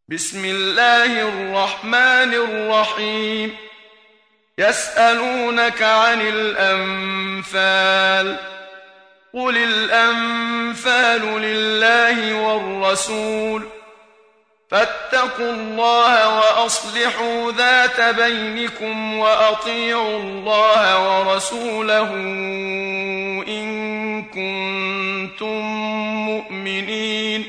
بسم الله الرحمن الرحيم يسألونك عن الأنفال قل الأنفال لله والرسول فاتقوا الله وأصلحوا ذات بينكم وأطيعوا الله ورسوله إن كنتم مؤمنين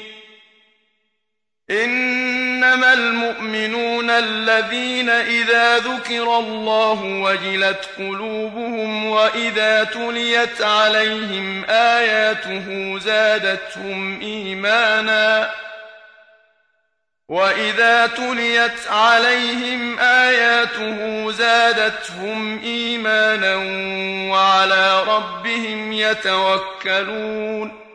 إنما المؤمنون الذين إذا ذكر الله وجلت قلوبهم وإذا تليت عليهم آياته زادتهم إيمانا وعلى ربهم يتوكلون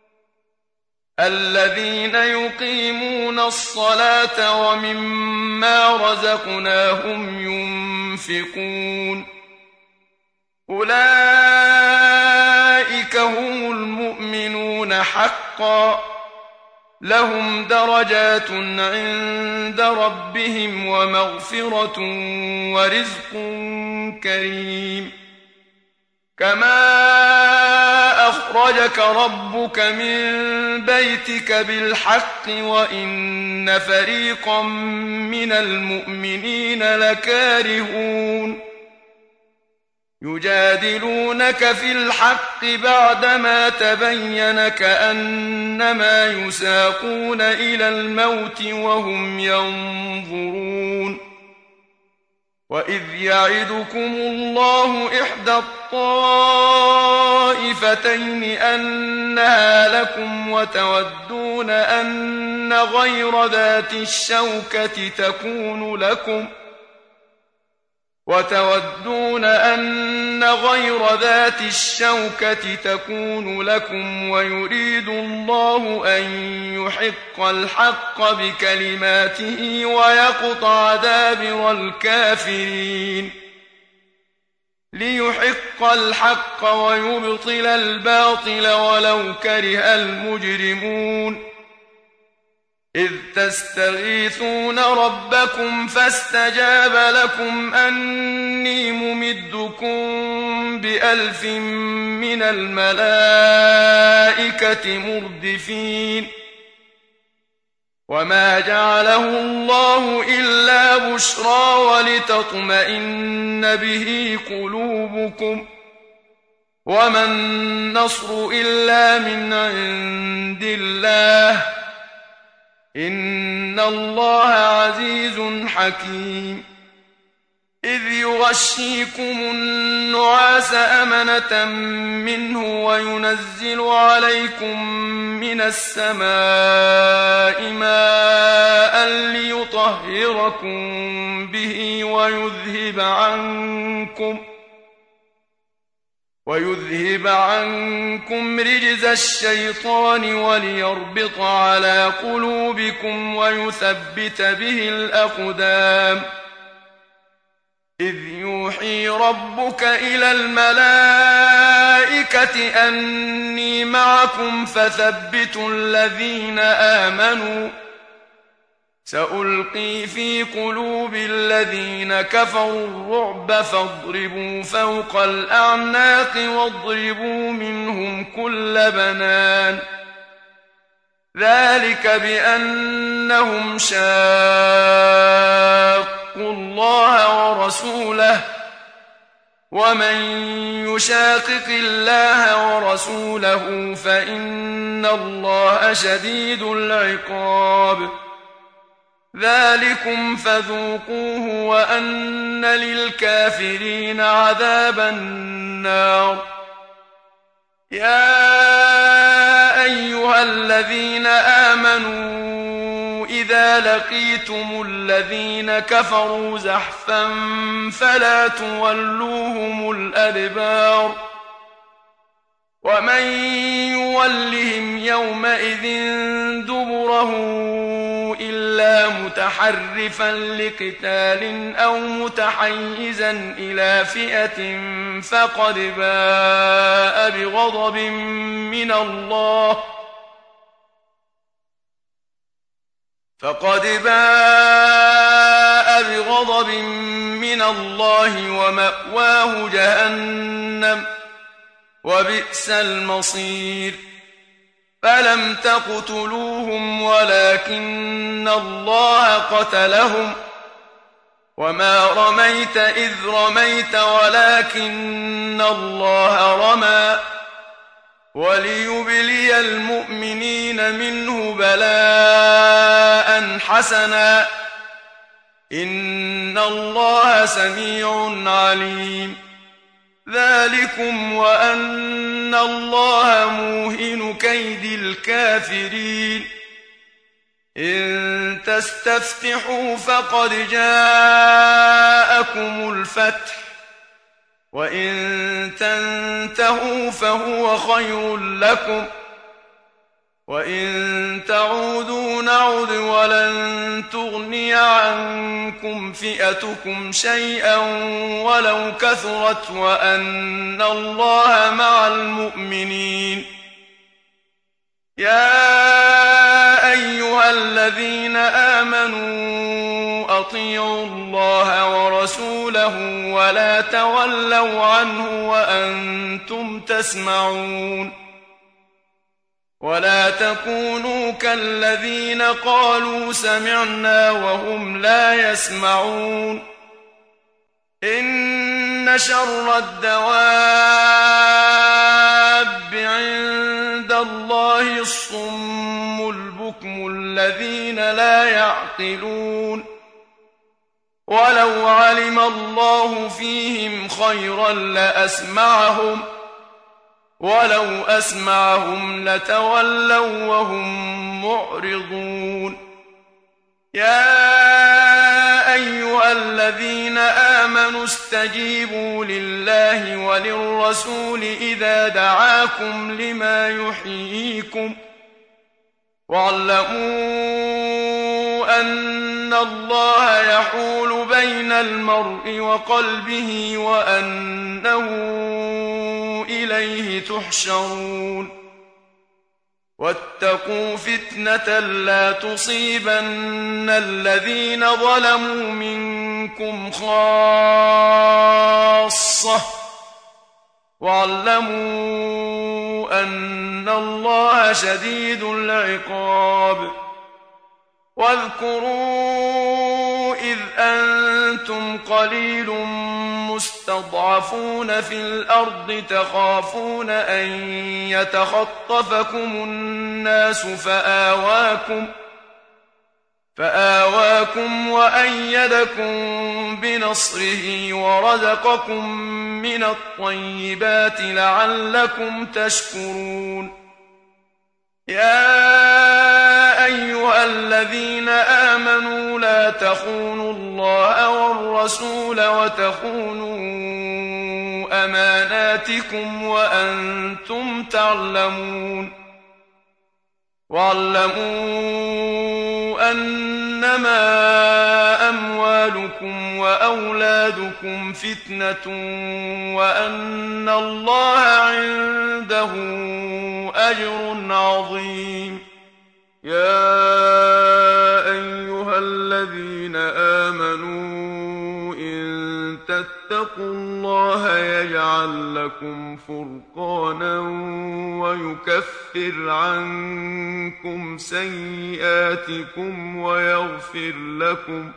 الذين يقيمون الصلاة ومما رزقناهم ينفقون أولئك هم المؤمنون حقا لهم درجات عند ربهم ومغفرة ورزق كريم كما أخرجك ربك من بيتك بالحق وإن فريقا من المؤمنين لكارهون يجادلونك في الحق بعدما تبين كأنما يساقون إلى الموت وهم ينظرون وإذ يعدكم الله إحدى الطائفتين أنها لكم وتودون أن غير ذات الشوكة تكون لكم ويريد الله أن يحق الحق بكلماته ويقطع دابر الكافرين ليحق الحق ويبطل الباطل ولو كره المجرمون إذ تستغيثون ربكم فاستجاب لكم أني ممدكم ب1000 من الملائكة مردفين وما جعله الله إلا بشرى ولتطمئن به قلوبكم وما النصر إلا من عند الله إن الله عزيز حكيم إذ يغشيكم النعاس أمنة منه وينزل عليكم من السماء ماء ليطهركم به ويذهب عنكم رجز الشيطان وليربط على قلوبكم ويثبت به الأقدام إذ يوحي ربك إلى الملائكة أني معكم فثبتوا الذين آمنوا سألقي في قلوب الذين كفروا الرعب فاضربوا فوق الأعناق واضربوا منهم كل بنان ذلك بأنهم شاقوا الله ورسوله ومن يشاقق الله ورسوله فإن الله شديد العقاب ذلكم فذوقوه وأن للكافرين عذاب النار يا أيها الذين آمنوا إذا لقيتم الذين كفروا زحفا فلا تولوهم الأدبار ومن يولهم يومئذ دبره إلا متحرفا لقتال أو متحيزا إلى فئة فقد باء بغضب من الله فقد باء بغضب من الله ومأواه جهنم وبئس المصير فلم تقتلوهم ولكن الله قتلهم وما رميت إذ رميت ولكن الله رمى وليبلي المؤمنين منه بلاء حسنا إن الله سميع عليم ذلكم وأن الله موهن كيد الكافرين إن تستفتحوا فقد جاءكم الفتح وإن تنتهوا فهو خير لكم وإن تعودوا نعد ولن تغني عنكم فئتكم شيئا ولو كثرت وأن الله مع المؤمنين يا أيها الذين آمنوا أطيعوا الله ورسوله ولا تولوا عنه وأنتم تسمعون ولا تكونوا كالذين قالوا سمعنا وهم لا يسمعون إن شر الدواب عند الله الصم البكم الذين لا يعقلون ولو علم الله فيهم خيرا لأسمعهم ولو أسمعهم لتولوا وهم معرضون يا أيها الذين آمنوا استجيبوا لله وللرسول إذا دعاكم لما يحييكم واعلموا أن الله يحول بين المرء وقلبه وأنه إليه تحشرون واتقوا فتنة لا تصيبن الذين ظلموا منكم خاصة واعلموا أن الله شديد العقاب واذكروا إذ أنتم قليل مستضعفون في الأرض تخافون أن يتخطفكم الناس فآواكم وأيدكم بنصره ورزقكم من الطيبات لعلكم تشكرون يا أيها الذين آمنوا لا تخونوا الله والرسول وتخونوا أماناتكم وأنتم تعلمون واعلموا أنما أموالكم وأولادكم فتنة وأن الله عنده أجر عظيم يا أيها الذين آمنوا إن تتقوا الله يجعل لكم فرقانا ويكفر عنكم سيئاتكم ويغفر لكم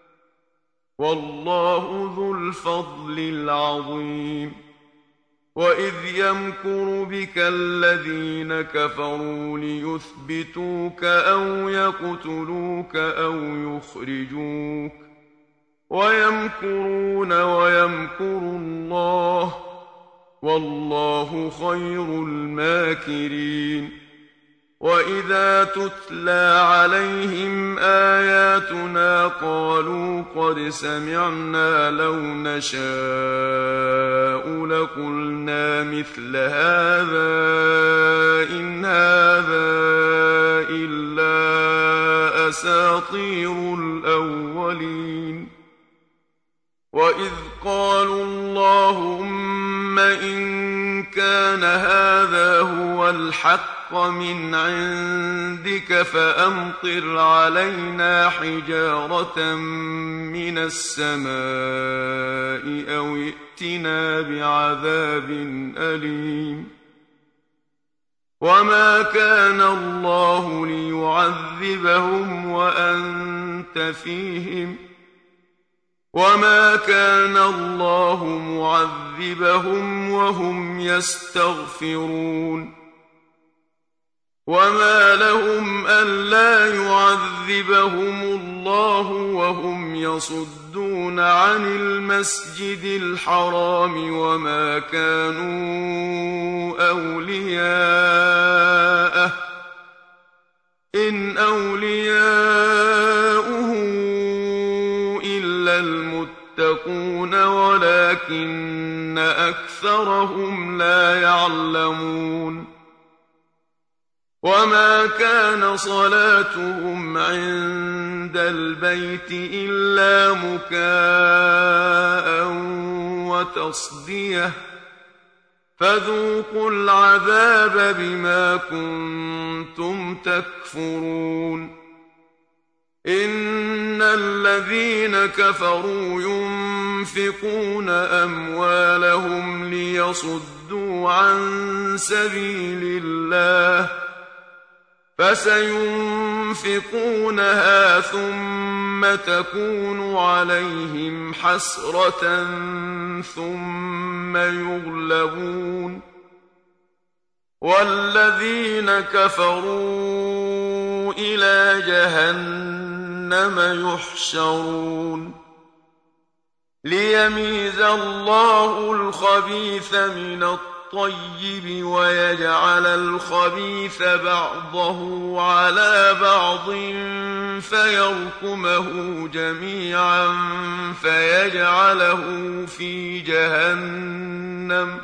والله ذو الفضل العظيم وإذ يمكر بك الذين كفروا ليثبتوك أو يقتلوك أو يخرجوك ويمكرون ويمكر الله والله خير الماكرين وإذا تتلى عليهم آياتنا قالوا قد سمعنا لو نشاء لقلنا مثل هذا إن هذا إلا أساطير الأولين وإذ قالوا اللهم إن كان هذا هو الحق الحق من عندك فأمطر علينا حجارة من السماء أو ائتنا بعذاب أليم وما كان الله ليعذبهم وأنت فيهم وما كان الله معذبهم وهم يستغفرون وما لهم ألا يعذبهم الله وهم يصدون عن المسجد الحرام وما كانوا أولياءه إن أولياؤه إلا المتقون ولكن أكثرهم لا يعلمون وما كان صلاتهم عند البيت إلا مكاء وتصدية فذوقوا العذاب بما كنتم تكفرون إن الذين كفروا ينفقون أموالهم ليصدوا عن سبيل الله فسينفقونها ثم تكون عليهم حسرة ثم يغلبون والذين كفروا إلى جهنم يحشرون ليميز الله الخبيث من الطيب ويجعل الخبيث بعضه على بعض فيركمه جميعا فيجعله في جهنم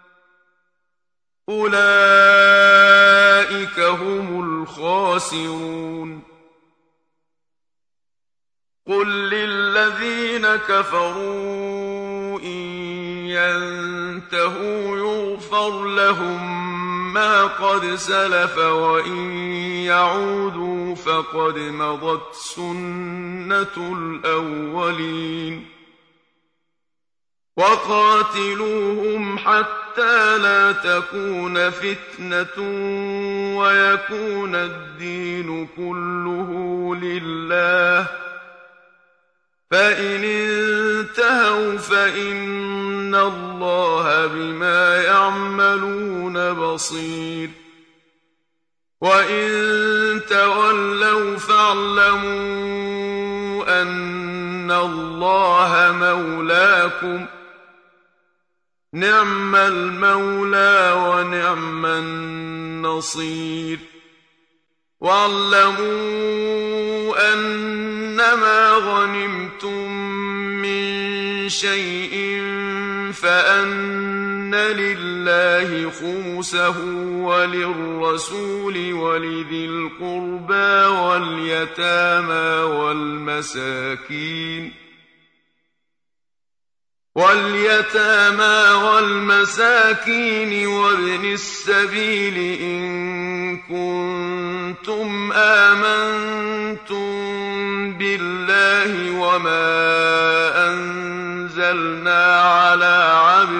أولئك هم الخاسرون قل للذين كفروا إن ينتهوا يغفر لهم ما قد سلف وإن يعودوا فقد مضت سنة الأولين وقاتلوهم حتى لا تكون فتنة ويكون الدين كله لله فإن انتهوا فإن الله بما يعملون بصير وإن تولوا فاعلموا أن الله مولاكم نعم المولى ونعم النصير واعلموا أنما غنمتم من شيء فأن لله خمسه وللرسول ولذي القربى واليتامى والمساكين وابن السبيل إن كنتم آمنتم بالله وما أنزلنا على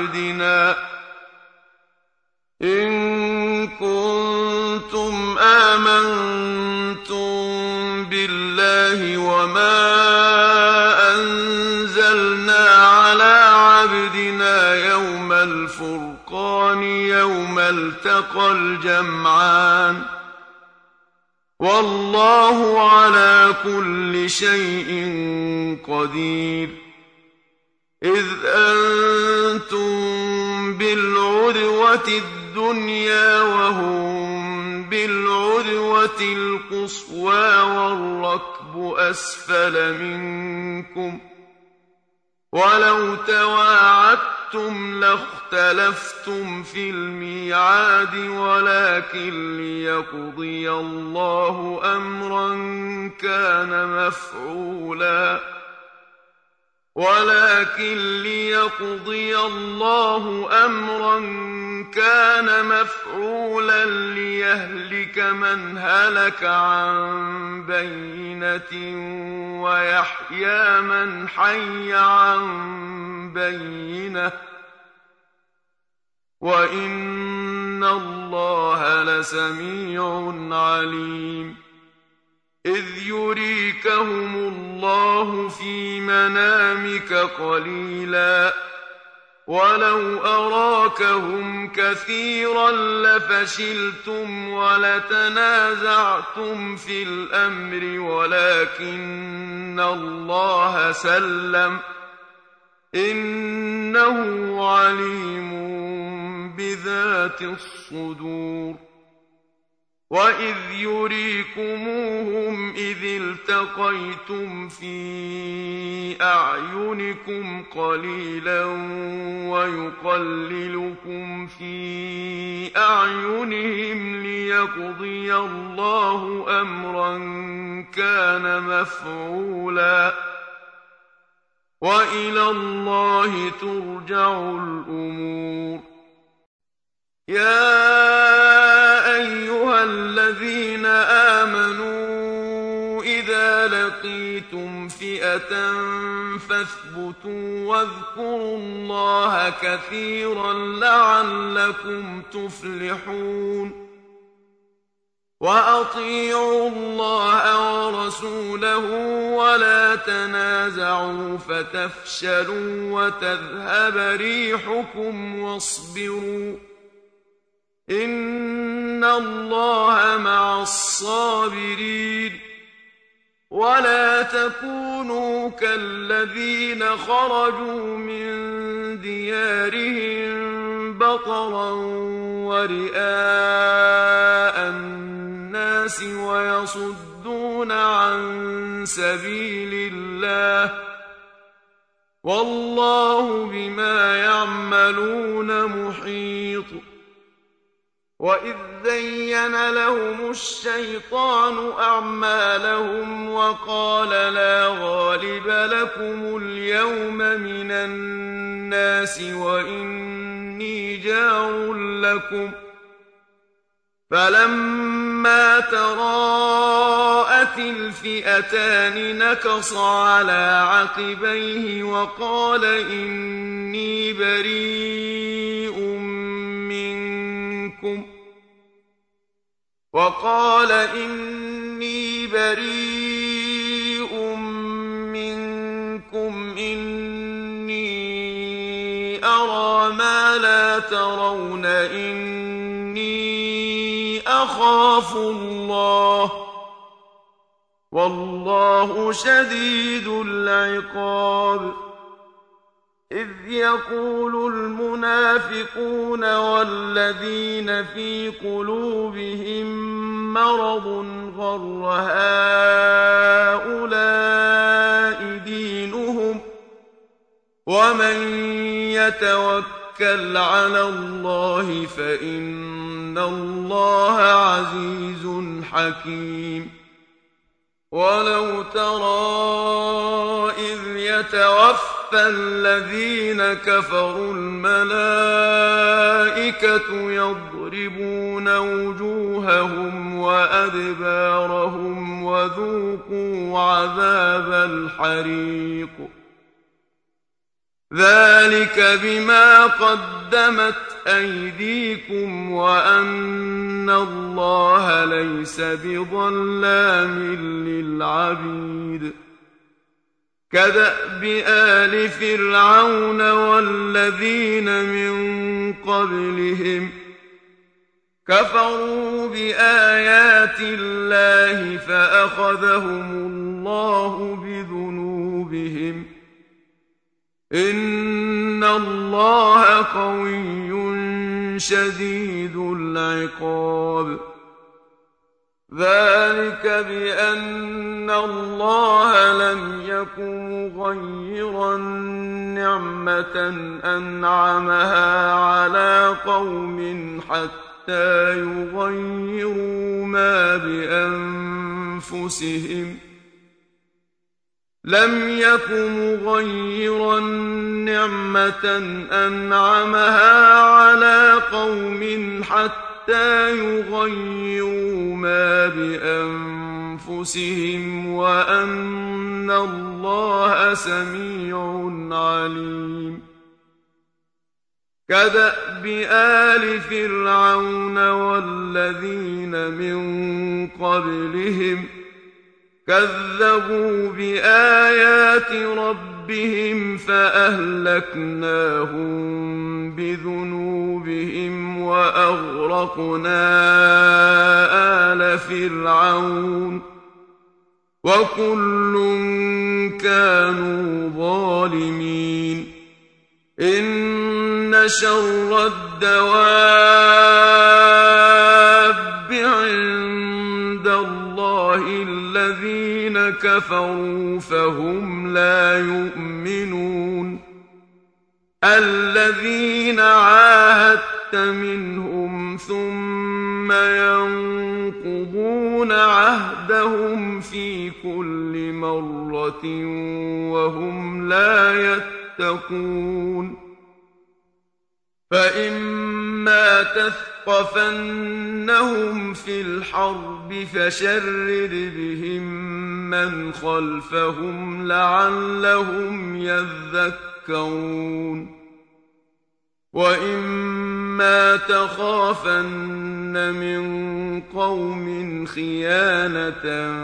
عبدنا يوم الفرقان يوم التقى الجمعان والله على كل شيء قدير إذ أنتم بالعدوة الدنيا وهم بالعدوة القصوى والركب أسفل منكم ولو تواعدتم لاختلفتم في الميعاد ولكن ليقضي الله أمرا كان مفعولا ولكن ليقضي الله أمرا كان مفعولا ليهلك من هلك عن بينة ويحيى من حي عن بينة وإن الله لسميع عليم إذ يريكهم الله في منامك قليلا ولو أراكهم كثيرا لفشلتم ولتنازعتم في الأمر ولكن الله سلم إنه عليم بذات الصدور وإذ يريكموهم إذ التقيتم في أعينكم قليلا ويقللكم في أعينهم ليقضي الله أمرا كان مفعولا وإلى الله ترجع الأمور يا أيها الذين آمنوا إذا لقيتم فئة فاثبتوا واذكروا الله كثيرا لعلكم تفلحون وأطيعوا الله ورسوله ولا تنازعوا فتفشلوا وتذهب ريحكم واصبروا إن الله مع الصابرين ولا تكونوا كالذين خرجوا من ديارهم بطرا ورئاء الناس ويصدون عن سبيل الله والله بما يعملون محيط وإذ زين لهم الشيطان أعمالهم وقال لا غالب لكم اليوم من الناس وإني جار لكم فلما تراءت الفئتان نكص على عقبيه وقال إني بريء منكم إني أرى ما لا ترون إني أخاف الله والله شديد العقاب إذ يقول المنافقون والذين في قلوبهم مرض غر هؤلاء دينهم ومن يتوكل على الله فإن الله عزيز حكيم ولو ترى إذ يتوفى الذين كفروا الملائكة يضربون وجوههم وأدبارهم وذوقوا عذاب الحريق ذلك بما قدمت أيديكم وأن الله ليس بظلام للعبيد كدأب آل فرعون والذين من قبلهم كفروا بآيات الله فأخذهم الله بذنوبهم إن الله قوي شديد العقاب ذلك بأن الله لم يكن مغيرا نعمة أنعمها على قوم حتى يغيروا ما بأنفسهم لم يك مغيرا نعمة أنعمها على قوم حتى يغيروا ما بأنفسهم وأن الله سميع عليم كدأب آل فرعون والذين من قبلهم كذبوا بآيات ربهم فأهلكناهم بذنوبهم وأغرقنا آل فرعون وكل كانوا ظالمين إن شر الدواب عند الله الذين كفروا فهم لا يؤمنون الذين عاهدت منهم ثم ينقضون عهدهم في كل مرة وهم لا يتقون فإما تثقفنهم في الحرب فشرد بهم من خلفهم لعلهم يذكرون وإما تخافن من قوم خيانة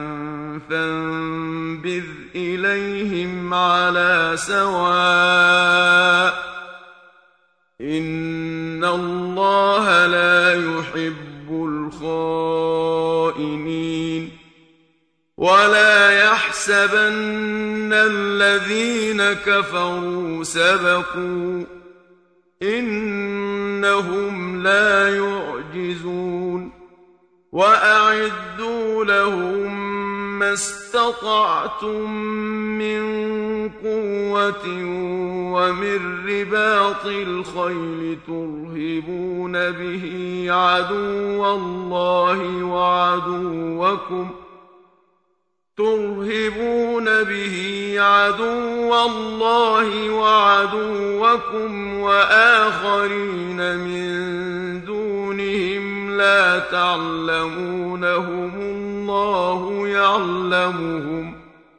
فانبذ إليهم على سواء إن الله لا يحب الخائنين ولا يحسبن الذين كفروا سبقوا إنهم لا يعجزون وأعدوا لهم ما استطعتم من قوة ومن رباط الخيل ترهبون به عدو الله وعدوكم وآخرين من دونهم لا تعلمونهم الله يعلمهم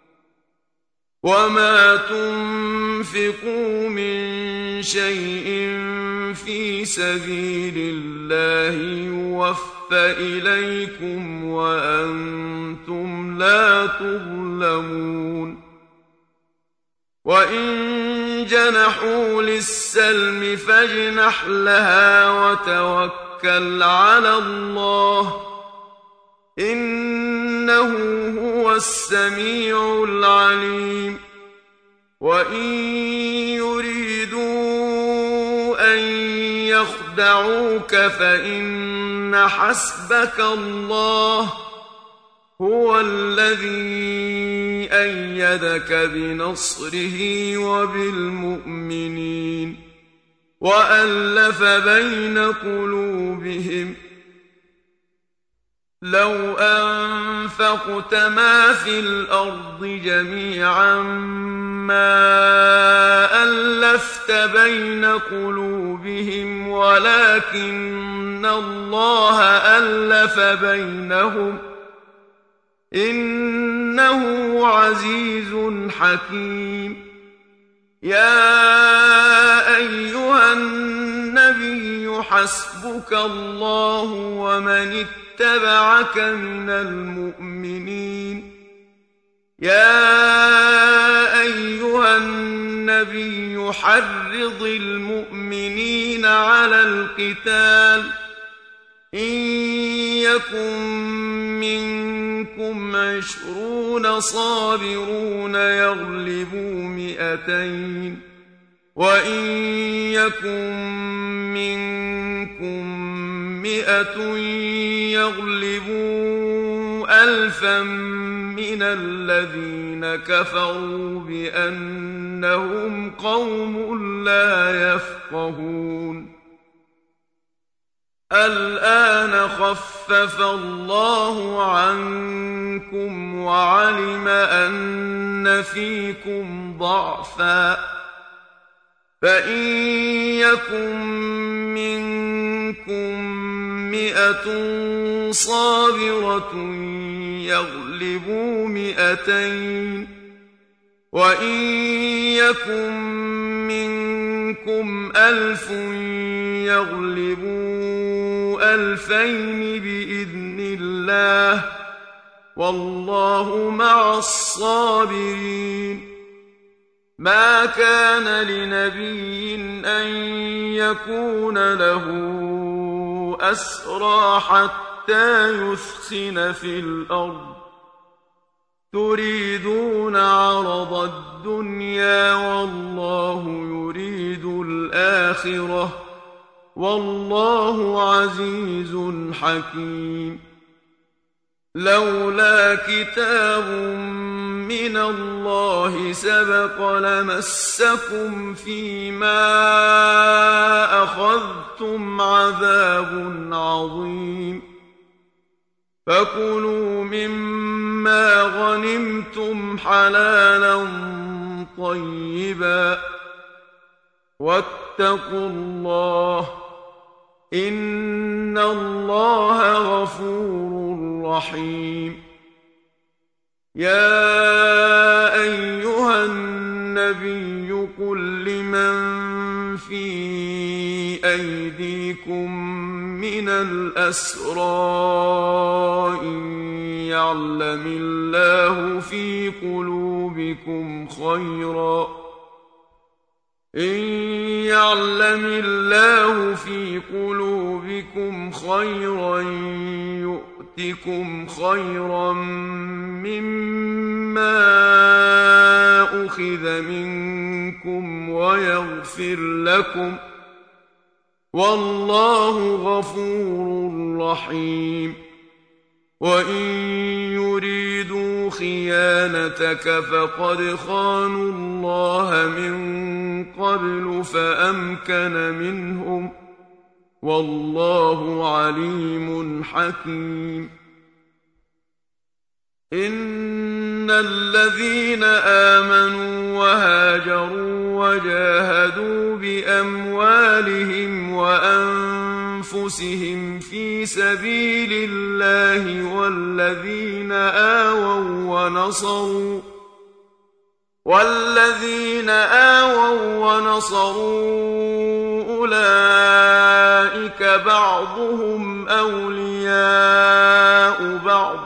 وما تنفقوا من شيء في سبيل الله يوفى إليكم وأنتم لا تظلمون وإن جنحوا للسلم فاجنح لها وتوكل على الله إنه هو السميع العليم وإن يريدوا أن يخدعوك فإن حسبك الله هو الذي أيدك بنصره وبالمؤمنين وألف بين قلوبهم لو أنفقت ما في الأرض جميعا ما ألفت بين قلوبهم ولكن الله ألف بينهم إنه عزيز حكيم يا أيها النبي حسبك الله ومن اتبعك من المؤمنين يا أيها النبي حرض المؤمنين على القتال إن يكن منكم 20 صابرون يغلبوا 200 وإن يكن منكم 100 يغلبوا 1000 من الذين كفروا بأنهم قوم لا يفقهون الآن خفف الله عنكم وعلم أن فيكم ضعفا فإن يكن منكم 100 صابرة يغلبوا 200 وإن يكن منكم 1000 يغلبوا 2000 بإذن الله والله مع الصابرين ما كان لنبي أن يكون له أسرى حتى يثخن في الأرض تريدون عرض الدنيا والله يريد الآخرة والله عزيز حكيم لولا كتاب من الله سبق لمسكم فيما أخذتم عذاب عظيم فكلوا مما غنمتم حلالا طيبا واتقوا الله إن الله غفور رحيم يا أيها النبي قل لمن في أيديكم من الأسرى إن يعلم الله في قلوبكم خيرا يؤتكم خيرا مما أخذ منكم ويغفر لكم والله غفور رحيم وإن يريدوا خيانتك فقد خانوا الله من قبل فأمكن منهم والله عليم حكيم إن الذين آمنوا وهاجروا وجاهدوا بأموالهم وأنفسهم في سبيل الله والذين آووا ونصروا أولئك بعضهم أولياء بعض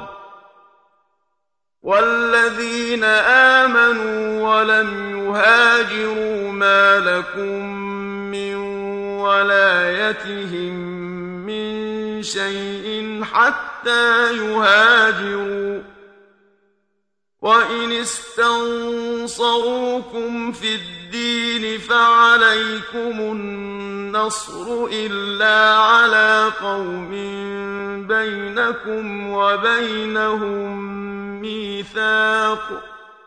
والذين آمنوا ولم يهاجروا ما لكم من ولايتهم من شيء حتى يهاجروا وإن استنصروكم في الدين فعليكم النصر إلا على قوم بينكم وبينهم ميثاق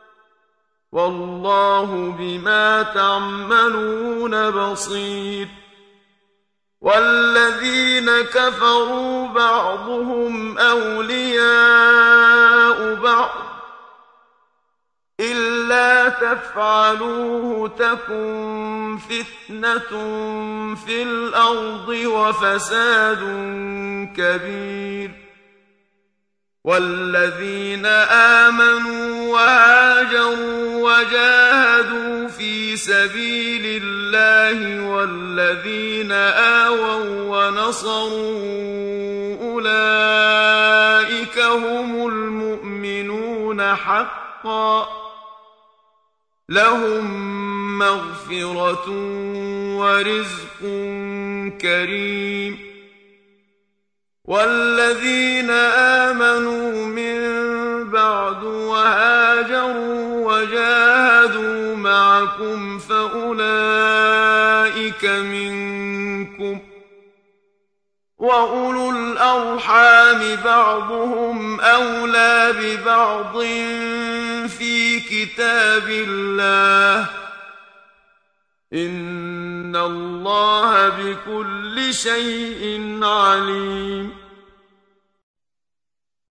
والله بما تعملون بصير والذين كفروا بعضهم أولياء بعض إلا تفعلوه تكن فتنة في الأرض وفساد كبير والذين آمنوا وهاجروا وجاهدوا في سبيل الله والذين آووا ونصروا أولئك هم المؤمنون حقا لهم مغفرة ورزق كريم والذين آمنوا من بعد وهاجروا وجاهدوا معكم فأولئك منكم وأولو الأرحام بعضهم أولى ببعض في كتاب الله إن إن الله بكل شيء عليم